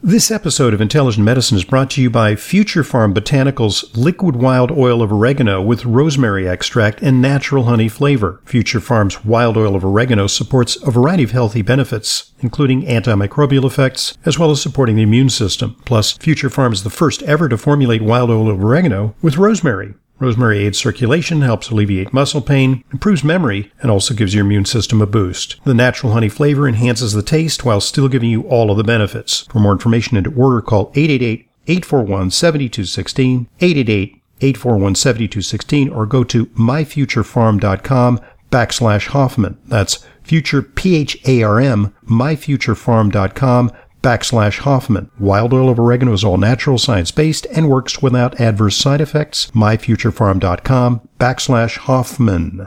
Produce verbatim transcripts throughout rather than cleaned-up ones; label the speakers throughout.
Speaker 1: This episode of Intelligent Medicine is brought to you by Future Farm Botanicals Liquid Wild Oil of Oregano with rosemary extract and natural honey flavor. Future Farm's Wild Oil of Oregano supports a variety of healthy benefits, including antimicrobial effects, as well as supporting the immune system. Plus, Future Farm is the first ever to formulate wild oil of oregano with rosemary. Rosemary aids circulation, helps alleviate muscle pain, improves memory, and also gives your immune system a boost. The natural honey flavor enhances the taste while still giving you all of the benefits. For more information and to order, call eight eight eight, eight four one, seven two one six, eight eight eight, eight four one, seven two one six, or go to myfuturefarm.com backslash Hoffman. That's future, P H A R M, myfuturefarm.com backslash Hoffman. Wild oil of oregano is all natural, science-based, and works without adverse side effects. myfuturefarm.com backslash Hoffman.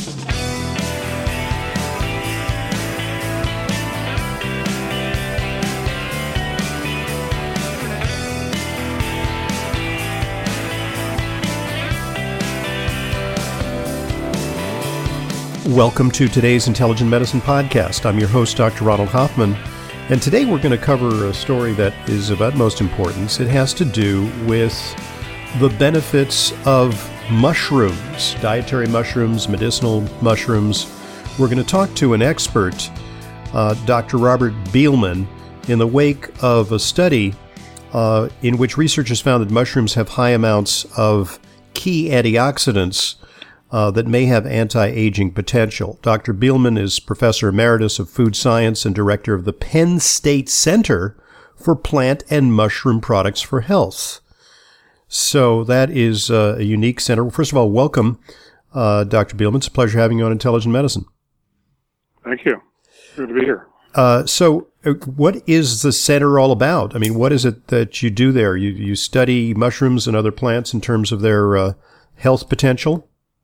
Speaker 1: Welcome to today's Intelligent Medicine Podcast. I'm your host, Doctor Ronald Hoffman. And today we're going to cover a story that is of utmost importance. It has to do with the benefits of mushrooms, dietary mushrooms, medicinal mushrooms. We're going to talk to an expert, uh, Doctor Robert Beelman, in the wake of a study uh, in which researchers found that mushrooms have high amounts of key antioxidants Uh, that may have anti-aging potential. Doctor Beelman is Professor Emeritus of Food Science and Director of the Penn State Center for Plant and Mushroom Products for Health. So that is uh, a unique center. First of all, welcome, uh, Doctor Beelman. It's a pleasure having you on Intelligent Medicine.
Speaker 2: Thank you. Good to be here.
Speaker 1: Uh, so uh, what is the center all about? I mean, what is it that you do there? You, you study mushrooms and other plants in terms of their uh, health potential?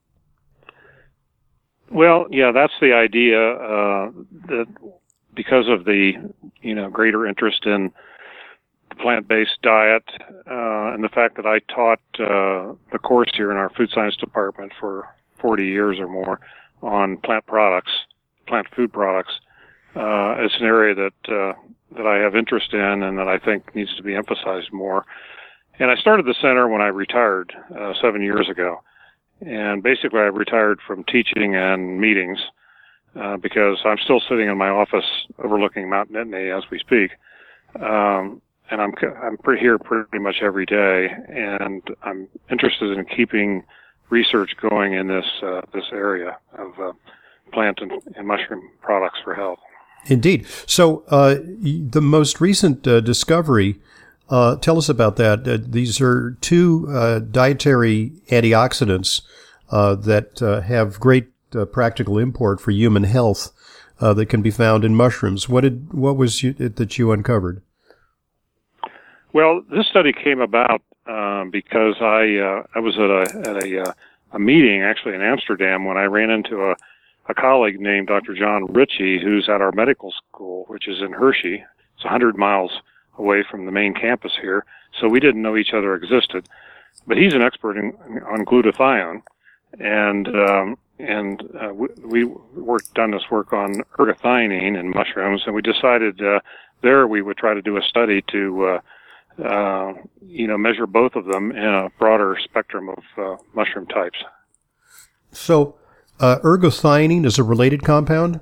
Speaker 2: Well, yeah, that's the idea. Uh, that because of the, you know, greater interest in the plant-based diet, uh, and the fact that I taught uh, the course here in our food science department for forty years or more on plant products, plant food products, uh, it's an area that uh, that I have interest in and that I think needs to be emphasized more. And I started the center when I retired uh, seven years ago. And basically, I retired from teaching and meetings uh, because I'm still sitting in my office overlooking Mount Nittany as we speak. Um, and I'm I'm pretty here pretty much every day, and I'm interested in keeping research going in this uh, this area of uh, plant and, and mushroom products for health.
Speaker 1: Indeed. So uh, the most recent uh, discovery. Uh, tell us about that. Uh, these are two uh, dietary antioxidants uh, that uh, have great uh, practical import for human health uh, that can be found in mushrooms. What did what was you, it that you uncovered?
Speaker 2: Well, this study came about um, because I uh, I was at a at a, uh, a meeting actually in Amsterdam when I ran into a, a colleague named Doctor John Ritchie, who's at our medical school, which is in Hershey. It's one hundred miles away from the main campus here, so we didn't know each other existed. But he's an expert in, on glutathione, and um, and uh, we, we worked done this work on ergothioneine in mushrooms, and we decided uh, there we would try to do a study to uh, uh, you know measure both of them in a broader spectrum of uh, mushroom types.
Speaker 1: So, uh, ergothioneine is a related compound?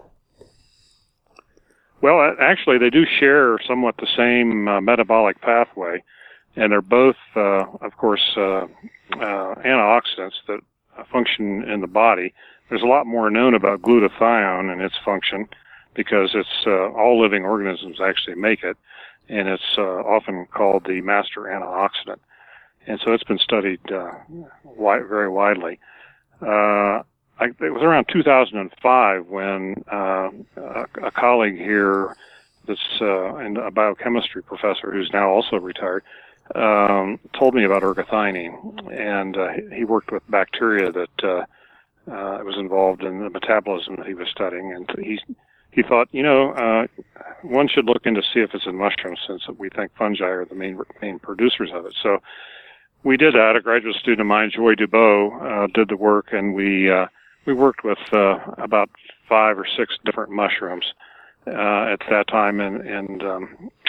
Speaker 2: Well, actually, they do share somewhat the same uh, metabolic pathway, and they're both, uh, of course, uh, uh, antioxidants that function in the body. There's a lot more known about glutathione and its function because it's uh, all living organisms actually make it, and it's uh, often called the master antioxidant. And so it's been studied uh, wide, very widely. Uh, I, it was around two thousand five when uh, a, a colleague here that's uh, and a biochemistry professor who's now also retired um, told me about ergothioneine, and uh, he worked with bacteria that uh, uh, was involved in the metabolism that he was studying, and he he thought, you know, uh, one should look into see if it's in mushrooms, since we think fungi are the main main producers of it. So we did that. A graduate student of mine, Joy Dubow, uh, did the work, and we uh, we worked with uh, about five or six different mushrooms uh, at that time, and, and um,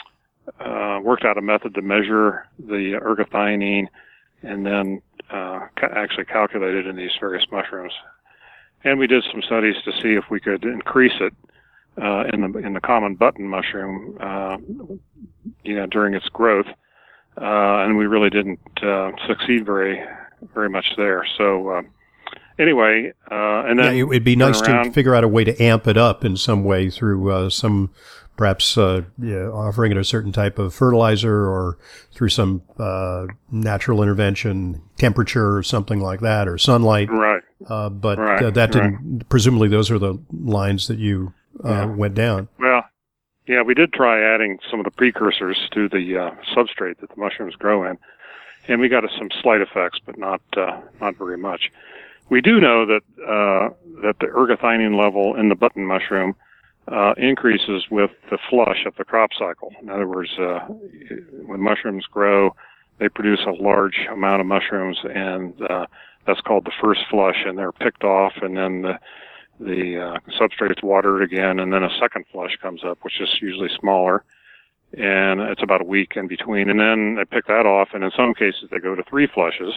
Speaker 2: uh, worked out a method to measure the ergothionine and then uh, ca- actually calculated in these various mushrooms. And we did some studies to see if we could increase it uh, in the in the common button mushroom, uh, you know, during its growth. Uh, and we really didn't uh, succeed very very much there. So uh, anyway, uh, and then
Speaker 1: yeah, it'd be nice
Speaker 2: around,
Speaker 1: to figure out a way to amp it up in some way through uh, some. Perhaps uh, yeah, offering it a certain type of fertilizer or through some uh, natural intervention, temperature or something like that, or sunlight.
Speaker 2: Right.
Speaker 1: Uh, but
Speaker 2: right.
Speaker 1: uh, that didn't,
Speaker 2: right.
Speaker 1: presumably those are the lines that you uh,
Speaker 2: yeah.
Speaker 1: went down.
Speaker 2: Well, yeah, we did try adding some of the precursors to the uh, substrate that the mushrooms grow in, and we got some slight effects, but not uh, not very much. We do know that uh, that the ergothionine level in the button mushroom Uh, increases with the flush of the crop cycle. In other words, uh, when mushrooms grow, they produce a large amount of mushrooms, and uh, that's called the first flush, and they're picked off, and then the, the uh, substrate's watered again, and then a second flush comes up, which is usually smaller, and it's about a week in between, and then they pick that off, and in some cases they go to three flushes,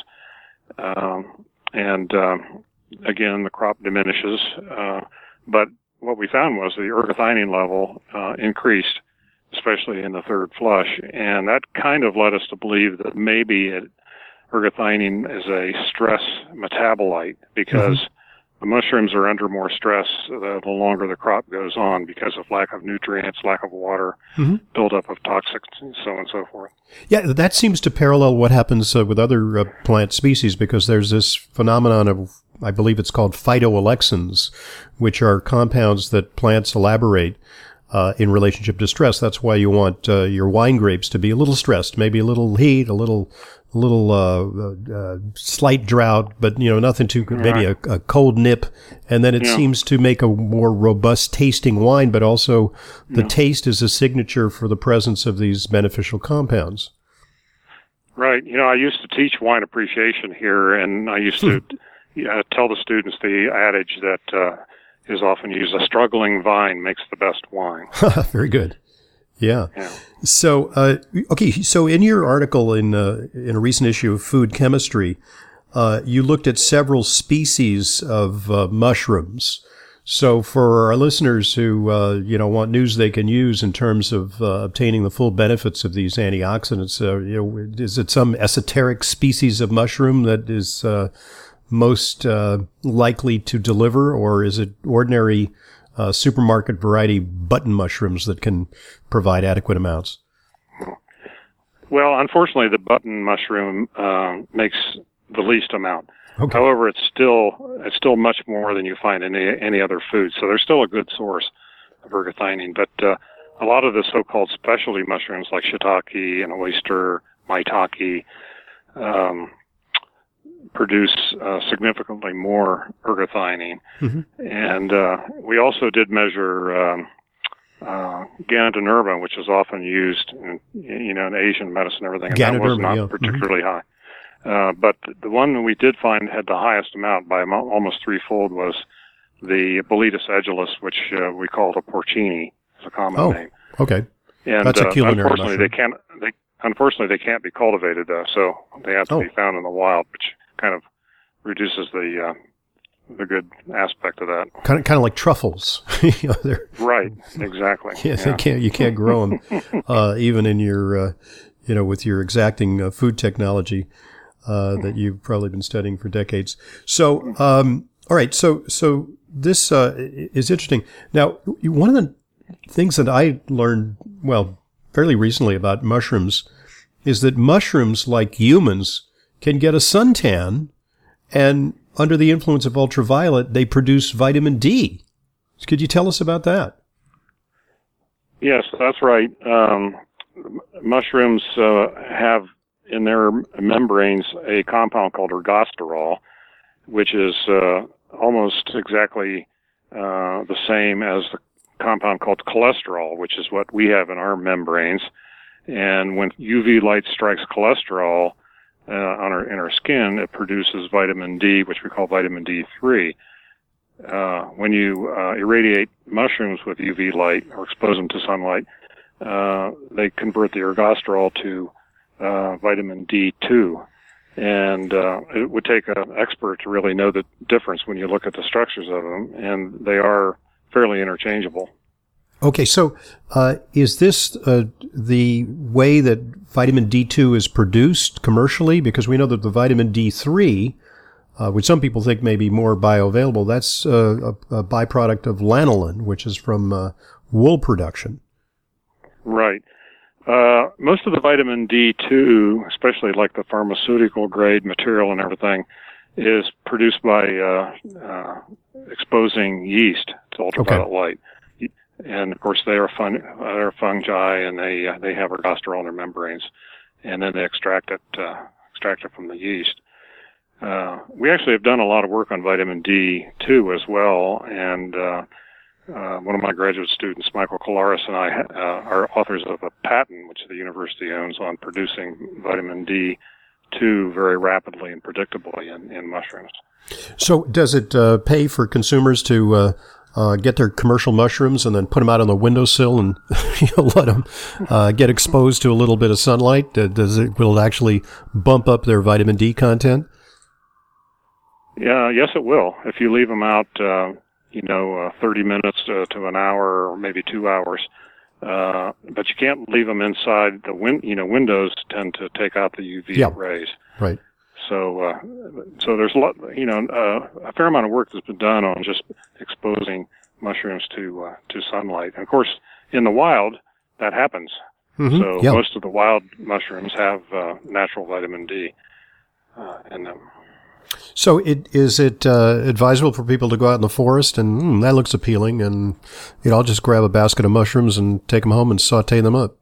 Speaker 2: um, and um, again, the crop diminishes, uh, but what we found was the ergothionine level uh, increased, especially in the third flush, and that kind of led us to believe that maybe it, ergothionine is a stress metabolite because mm-hmm. the mushrooms are under more stress the, the longer the crop goes on because of lack of nutrients, lack of water, mm-hmm. buildup of toxics, and so on and so forth.
Speaker 1: Yeah, that seems to parallel what happens uh, with other uh, plant species because there's this phenomenon of I believe it's called phytoalexins, which are compounds that plants elaborate uh, in relationship to stress. That's why you want uh, your wine grapes to be a little stressed, maybe a little heat, a little, a little uh, uh, slight drought, but you know nothing too maybe a, a cold nip, and then it yeah. seems to make a more robust tasting wine. But also, the yeah. taste is a signature for the presence of these beneficial compounds.
Speaker 2: Right. You know, I used to teach wine appreciation here, and I used to. Yeah, tell the students the adage that uh, is often used: "A struggling vine makes the best wine."
Speaker 1: Very good. Yeah.
Speaker 2: yeah.
Speaker 1: So, uh, okay. So, in your article in uh, in a recent issue of Food Chemistry, uh, you looked at several species of uh, mushrooms. So, for our listeners who uh, you know want news they can use in terms of uh, obtaining the full benefits of these antioxidants, uh, you know, is it some esoteric species of mushroom that is uh, most uh, likely to deliver, or is it ordinary uh, supermarket variety button mushrooms that can provide adequate amounts?
Speaker 2: Well, unfortunately, the button mushroom uh, makes the least amount.
Speaker 1: Okay.
Speaker 2: However, it's still it's still much more than you find in any, any other food, so they're still a good source of ergothionine. But uh, a lot of the so-called specialty mushrooms like shiitake and oyster, maitake, um, produce uh, significantly more ergothionine. Mm-hmm. And uh, we also did measure um, uh, Ganoderma, which is often used in, you know, in Asian medicine and everything, and that was not
Speaker 1: yeah.
Speaker 2: particularly
Speaker 1: mm-hmm.
Speaker 2: high. Uh, but the one that we did find had the highest amount by almost threefold was the Boletus edulis, which uh, we call the porcini, is a common
Speaker 1: oh,
Speaker 2: name.
Speaker 1: okay.
Speaker 2: And
Speaker 1: That's a
Speaker 2: uh,
Speaker 1: culinary
Speaker 2: unfortunately,
Speaker 1: mushroom.
Speaker 2: they can't. They unfortunately they can't be cultivated, though, so they have to
Speaker 1: oh.
Speaker 2: be found in the wild, which kind of reduces the uh, the good aspect of that.
Speaker 1: Kind of, kind of like truffles. you know,
Speaker 2: right, exactly.
Speaker 1: Yeah,
Speaker 2: yeah.
Speaker 1: They can't, you can't grow them, uh, even in your, uh, you know, with your exacting uh, food technology uh, that you've probably been studying for decades. So, um, all right, so so this uh, is interesting. Now, one of the things that I learned, well, fairly recently about mushrooms is that mushrooms, like humans, can get a suntan, and under the influence of ultraviolet, they produce vitamin D. Could you tell us about that?
Speaker 2: Yes, that's right. Um, mushrooms uh, have in their membranes a compound called ergosterol, which is uh, almost exactly uh, the same as the compound called cholesterol, which is what we have in our membranes. And when U V light strikes cholesterol uh, on our in our skin, it produces vitamin D, which we call vitamin D three. Uh, when you uh, irradiate mushrooms with U V light or expose them to sunlight, uh, they convert the ergosterol to uh, vitamin D two. And uh, it would take an expert to really know the difference when you look at the structures of them, and they are fairly interchangeable.
Speaker 1: Okay, so uh, is this uh, the way that vitamin D two is produced commercially? Because we know that the vitamin D three, uh, which some people think may be more bioavailable, that's uh, a, a byproduct of lanolin, which is from uh, wool production.
Speaker 2: Right. Uh, most of the vitamin D two, especially like the pharmaceutical grade material and everything, is produced by uh, uh, exposing yeast to ultraviolet okay. light. And of course, they are fun, uh, they're fungi, and they uh, they have ergosterol in their membranes, and then they extract it uh, extract it from the yeast. Uh, we actually have done a lot of work on vitamin D two as well, and uh, uh, one of my graduate students, Michael Kolaris, and I uh, are authors of a patent which the university owns on producing vitamin D two very rapidly and predictably in, in mushrooms.
Speaker 1: So, does it uh, pay for consumers to uh Uh, get their commercial mushrooms and then put them out on the windowsill and you know, let them uh, get exposed to a little bit of sunlight? Uh, does it will it actually bump up their vitamin D content?
Speaker 2: Yeah, yes, it will. If you leave them out, uh, you know, uh, thirty minutes to, to an hour or maybe two hours, uh, but you can't leave them inside the win. You know, windows tend to take out the U V
Speaker 1: yeah.
Speaker 2: rays.
Speaker 1: Right.
Speaker 2: So, uh, so there's a lot, you know, uh, a fair amount of work that's been done on just exposing mushrooms to uh, to sunlight. And of course, in the wild, that happens. Mm-hmm. So yeah. most of the wild mushrooms have uh, natural vitamin D uh, in them.
Speaker 1: So, it, is it uh, advisable for people to go out in the forest and mm, that looks appealing, and you know, I'll just grab a basket of mushrooms and take them home and saute them up?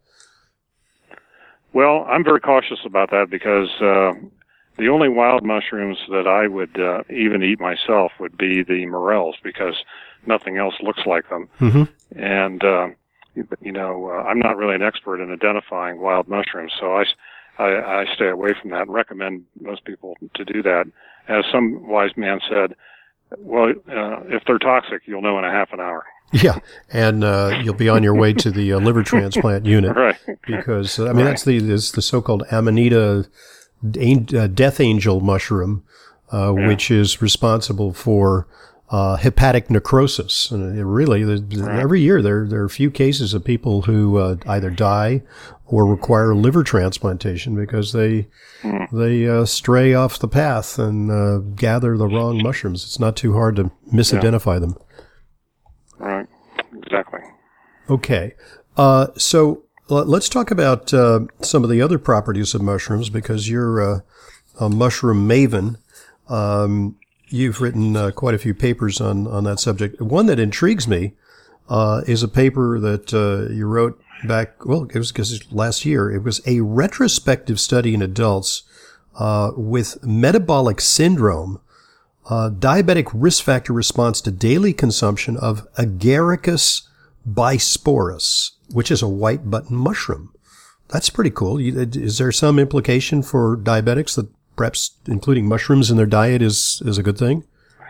Speaker 2: Well, I'm very cautious about that because. Uh, The only wild mushrooms that I would uh, even eat myself would be the morels, because nothing else looks like them. Mm-hmm. And, uh, you know, uh, I'm not really an expert in identifying wild mushrooms, so I, I, I stay away from that and recommend most people to do that. As some wise man said, well, uh, if they're toxic, you'll know in a half an hour.
Speaker 1: Yeah, and uh, you'll be on your way to the uh, liver transplant unit.
Speaker 2: Right.
Speaker 1: Because, uh, I mean, right. that's the, is the so-called Amanita Uh, death angel mushroom, uh, yeah. which is responsible for uh, hepatic necrosis. And it really, right. every year there there are a few cases of people who uh, either die or require liver transplantation because they mm. they uh, stray off the path and uh, gather the wrong mushrooms. It's not too hard to misidentify yeah. them.
Speaker 2: Right. Exactly.
Speaker 1: Okay. Uh, so. Let's talk about uh, some of the other properties of mushrooms, because you're uh, a mushroom maven. Um, you've written uh, quite a few papers on, on that subject. One that intrigues me uh, is a paper that uh, you wrote back, well, it was because last year. It was a retrospective study in adults uh, with metabolic syndrome, uh, diabetic risk factor response to daily consumption of Agaricus bisporus, which is a white button mushroom. That's pretty cool. Is there some implication for diabetics that perhaps including mushrooms in their diet is, is a good thing?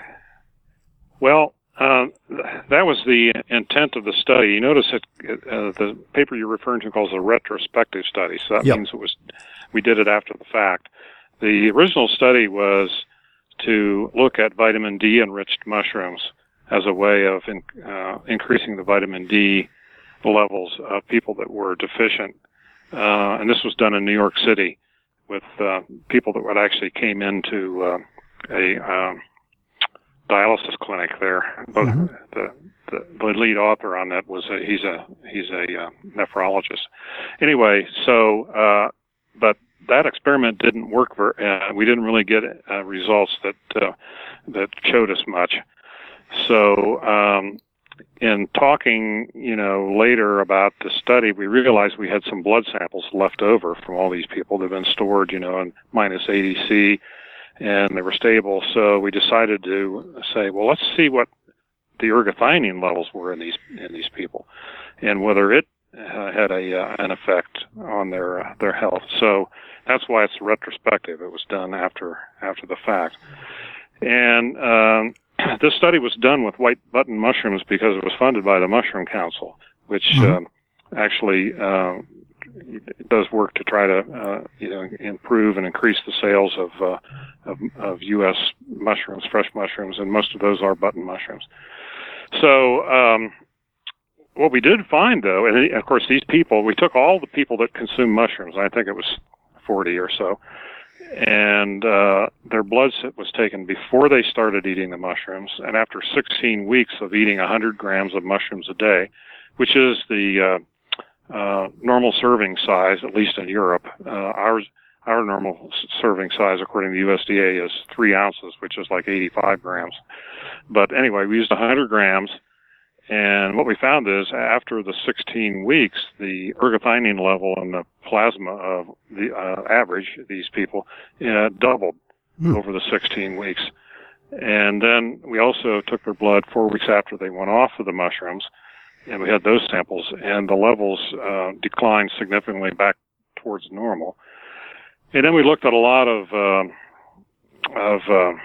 Speaker 2: Well, uh, that was the intent of the study. You notice that uh, the paper you're referring to calls a retrospective study, so that yep. means it was we did it after the fact. The original study was to look at vitamin D-enriched mushrooms as a way of in, uh, increasing the vitamin D levels of people that were deficient. Uh, and this was done in New York City with uh, people that would actually came into uh, a um, dialysis clinic there. But mm-hmm. the, the the lead author on that was a, he's a he's a uh, nephrologist. Anyway, so uh, but that experiment didn't work. For uh, we didn't really get uh, results that uh, that showed us much. So, um, in talking, you know, later about the study, we realized we had some blood samples left over from all these people that had been stored, you know, in minus eighty C, and they were stable. So we decided to say, well, let's see what the ergothioneine levels were in these in these people, and whether it uh, had a uh, an effect on their uh, their health. So that's why it's retrospective. It was done after after the fact, and. Um, This study was done with white button mushrooms because it was funded by the Mushroom Council, which mm-hmm. um, actually uh, does work to try to uh, you know improve and increase the sales of, uh, of of U S mushrooms, fresh mushrooms, and most of those are button mushrooms. So um, what we did find, though, and of course these people, we took all the people that consume mushrooms. I think it was forty or so. And uh, their blood was taken before they started eating the mushrooms, and after sixteen weeks of eating one hundred grams of mushrooms a day, which is the uh, uh, normal serving size, at least in Europe. Uh, ours, our normal serving size, according to the U S D A, is three ounces, which is like eighty-five grams. But anyway, we used one hundred grams, and what we found is after the sixteen weeks, the ergothioneine level in the plasma of the uh, average, these people, uh, doubled mm. over the sixteen weeks. And then we also took their blood four weeks after they went off of the mushrooms, and we had those samples, and the levels uh, declined significantly back towards normal. And then we looked at a lot of uh, of uh,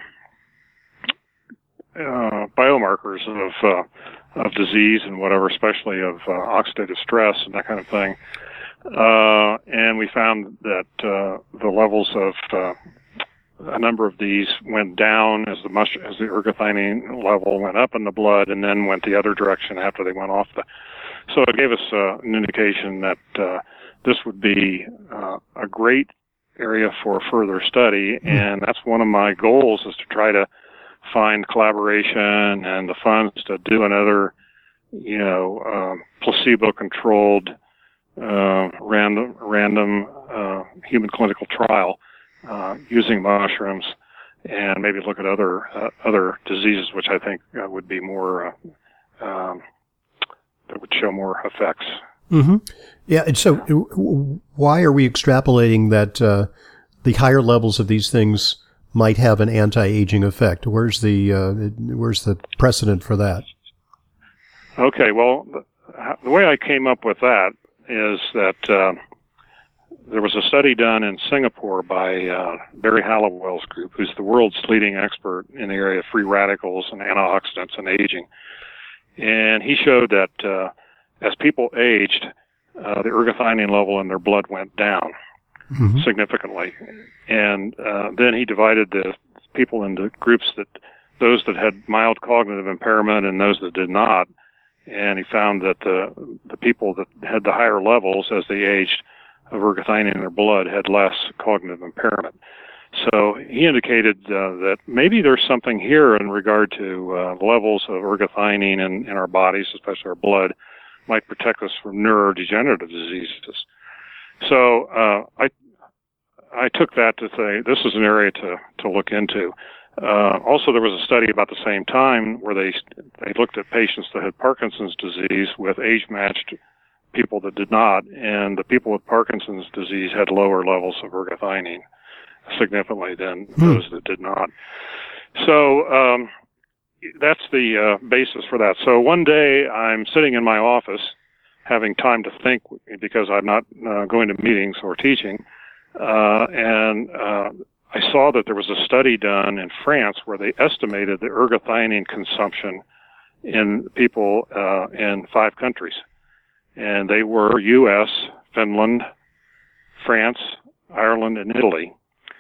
Speaker 2: uh, biomarkers of uh, of disease and whatever, especially of uh, oxidative stress and that kind of thing. Uh, and we found that uh, the levels of uh, a number of these went down as the mush- as the ergothioneine level went up in the blood, and then went the other direction after they went off the. So it gave us uh, an indication that uh, this would be uh, a great area for further study, and that's one of my goals, is to try to find collaboration and the funds to do another, you know, um, placebo-controlled, uh, random, random uh, human clinical trial uh, using mushrooms, and maybe look at other uh, other diseases, which I think uh, would be more uh, um, that would show more effects.
Speaker 1: Mm-hmm. Yeah, and so why are we extrapolating that uh, the higher levels of these things might have an anti-aging effect? Where's the uh, where's the precedent for that?
Speaker 2: Okay, well, the, the way I came up with that is that uh, there was a study done in Singapore by uh, Barry Hallowell's group, who's the world's leading expert in the area of free radicals and antioxidants and aging. And he showed that uh, as people aged, uh, the ergothioneine level in their blood went down mm-hmm. significantly. And uh, then he divided the people into groups, that those that had mild cognitive impairment and those that did not. And he found that the the people that had the higher levels as they aged of ergothioneine in their blood had less cognitive impairment. So he indicated uh, that maybe there's something here in regard to uh, levels of ergothioneine in, in our bodies, especially our blood, might protect us from neurodegenerative diseases. So uh, I I took that to say this is an area to, to look into. Uh, also, there was a study about the same time where they they looked at patients that had Parkinson's disease with age-matched people that did not, and the people with Parkinson's disease had lower levels of ergothioneine significantly than hmm. those that did not. So um, that's the uh, basis for that. So one day I'm sitting in my office having time to think, because I'm not uh, going to meetings or teaching, uh, and uh, I saw that there was a study done in France where they estimated the ergothioneine consumption in people uh, in five countries. And they were U S, Finland, France, Ireland, and Italy.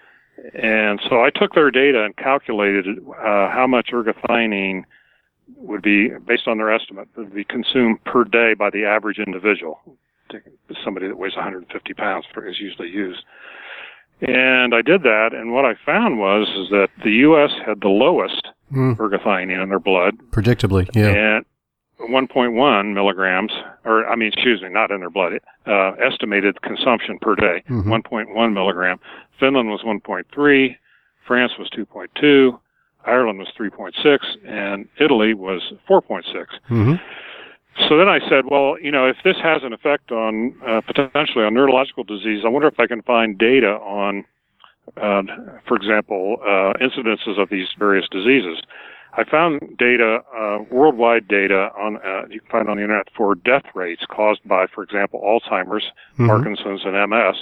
Speaker 2: And so I took their data and calculated uh, how much ergothioneine would be, based on their estimate, would be consumed per day by the average individual. Somebody that weighs one hundred fifty pounds is usually used. And I did that, and what I found was is that the U S had the lowest mm. ergothioneine in their blood.
Speaker 1: Predictably, yeah.
Speaker 2: And one point one milligrams, or I mean, excuse me, not in their blood, uh, estimated consumption per day, mm-hmm. one point one milligram. Finland was one point three, France was two point two, Ireland was three point six, and Italy was four point six. Mm-hmm. So then I said, well, you know, if this has an effect on, uh, potentially on neurological disease, I wonder if I can find data on, uh, for example, uh, incidences of these various diseases. I found data, uh, worldwide data on, uh, you can find on the internet, for death rates caused by, for example, Alzheimer's, mm-hmm. Parkinson's, and M S.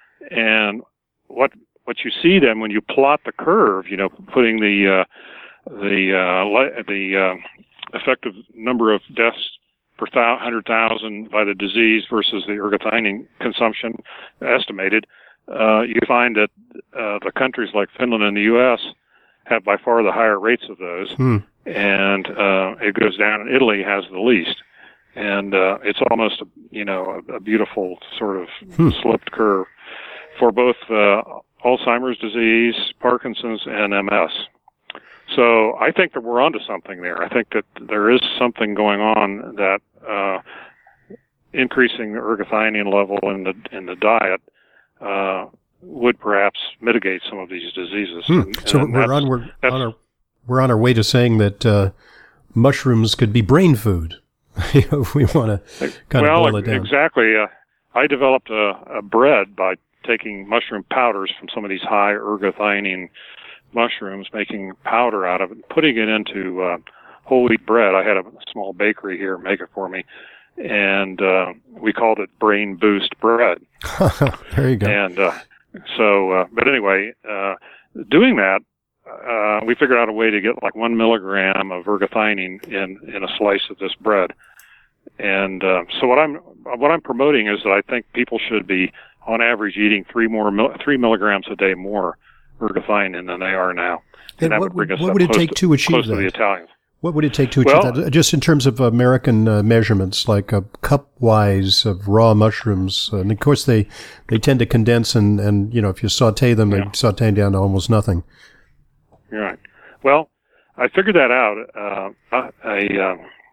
Speaker 2: And what, what you see then when you plot the curve, you know, putting the, uh, the, uh, the, uh, effective number of deaths per one hundred thousand by the disease versus the ergothioneine consumption estimated, uh, you find that uh, the countries like Finland and the U S have by far the higher rates of those, hmm. and uh, it goes down, and Italy has the least. And uh, it's almost, a, you know, a, a beautiful sort of hmm. sloped curve for both uh, Alzheimer's disease, Parkinson's, and M S. So I think that we're onto something there. I think that there is something going on that uh, increasing the ergothioneine level in the in the diet uh, would perhaps mitigate some of these diseases.
Speaker 1: Hmm.
Speaker 2: And,
Speaker 1: so
Speaker 2: and
Speaker 1: we're on we're on our we're on our way to saying that uh, mushrooms could be brain food. If we want to kind
Speaker 2: well,
Speaker 1: of boil it down.
Speaker 2: Exactly. Uh, I developed a, a bread by taking mushroom powders from some of these high ergothioneine mushrooms, making powder out of it, and putting it into uh, whole wheat bread. I had a small bakery here make it for me, and uh, we called it Brain Boost Bread.
Speaker 1: There you go.
Speaker 2: And uh, so, uh, but anyway, uh, doing that, uh, we figured out a way to get like one milligram of ergothioneine in, in a slice of this bread. And uh, so what I'm what I'm promoting is that I think people should be, on average, eating three more mil- three milligrams a day more ergothioneine than they are now.
Speaker 1: And, and what, would, what would it take to, to achieve
Speaker 2: close
Speaker 1: that?
Speaker 2: To the Italians.
Speaker 1: What would it take to achieve
Speaker 2: well,
Speaker 1: that? Just in terms of American uh, measurements, like a cup-wise of raw mushrooms. And of course, they, they tend to condense, and, and you know, if you saute them, yeah. they saute down to almost nothing.
Speaker 2: You're right. Well, I figured that out. Uh, I, uh,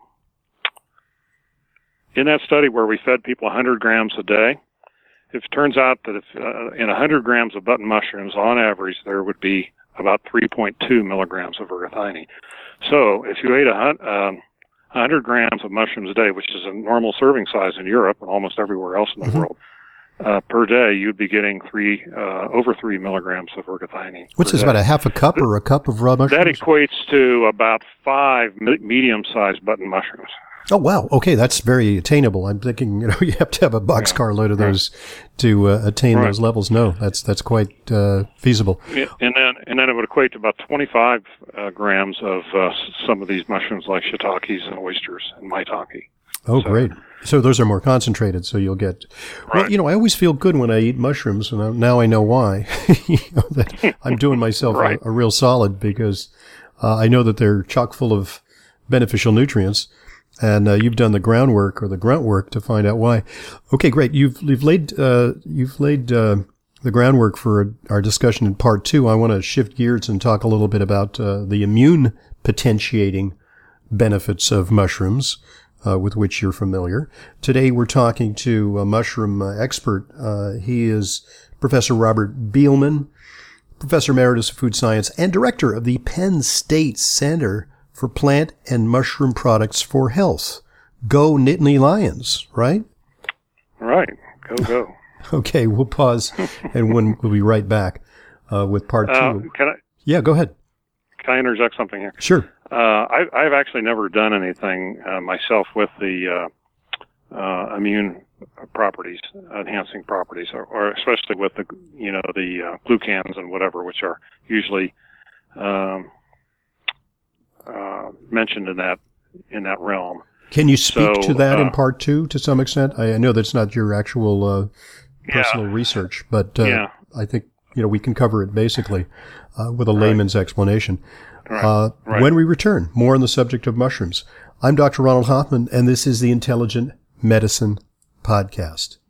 Speaker 2: in that study where we fed people one hundred grams a day, it turns out that if uh, in one hundred grams of button mushrooms, on average, there would be about three point two milligrams of ergothioneine. So if you ate a um, one hundred grams of mushrooms a day, which is a normal serving size in Europe and almost everywhere else in the mm-hmm. world, uh, per day, you'd be getting three uh, over three milligrams of ergothioneine.
Speaker 1: What's this, day. About a half a cup or a cup of raw mushrooms?
Speaker 2: That equates to about five me- medium-sized button mushrooms.
Speaker 1: Oh, wow. Okay, that's very attainable. I'm thinking, you know, you have to have a boxcar load of those right. to uh, attain right. those levels. No, that's that's quite uh, feasible.
Speaker 2: Yeah, and then and then it would equate to about twenty-five uh, grams of uh, some of these mushrooms like shiitakes and oysters and maitake.
Speaker 1: Oh,
Speaker 2: so,
Speaker 1: great. So those are more concentrated, so you'll get... Right. Well, you know, I always feel good when I eat mushrooms, and now I know why. you know, that I'm doing myself right. a, a real solid because uh, I know that they're chock full of beneficial nutrients. And uh, you've done the groundwork or the grunt work to find out why. Okay, great. You've you've laid uh, you've laid uh, the groundwork for our discussion in part two. I want to shift gears and talk a little bit about uh, the immune potentiating benefits of mushrooms, uh, with which you're familiar. Today, we're talking to a mushroom uh, expert. Uh, he is Professor Robert Beelman, Professor Emeritus of Food Science and Director of the Penn State Center for Plant and Mushroom Products for Health. Go Nittany Lions, right?
Speaker 2: Right. Go, go.
Speaker 1: Okay, we'll pause, and when we'll be right back uh, with part
Speaker 2: uh,
Speaker 1: two.
Speaker 2: Can I?
Speaker 1: Yeah, go ahead.
Speaker 2: Can I interject something here?
Speaker 1: Sure.
Speaker 2: Uh, I, I've actually never done anything uh, myself with the uh, uh, immune properties, enhancing properties, or, or especially with the, you know, the uh, glucans and whatever, which are usually Um, Uh, mentioned in that in that realm.
Speaker 1: Can you speak
Speaker 2: so,
Speaker 1: to that
Speaker 2: uh,
Speaker 1: in part two to some extent? I, I know that's not your actual uh, personal
Speaker 2: yeah.
Speaker 1: research, but uh,
Speaker 2: yeah.
Speaker 1: I think you know we can cover it basically uh, with a layman's right. explanation.
Speaker 2: Right.
Speaker 1: Uh,
Speaker 2: right.
Speaker 1: When we return, more on the subject of mushrooms. I'm Doctor Ronald Hoffman, and this is the Intelligent Medicine Podcast.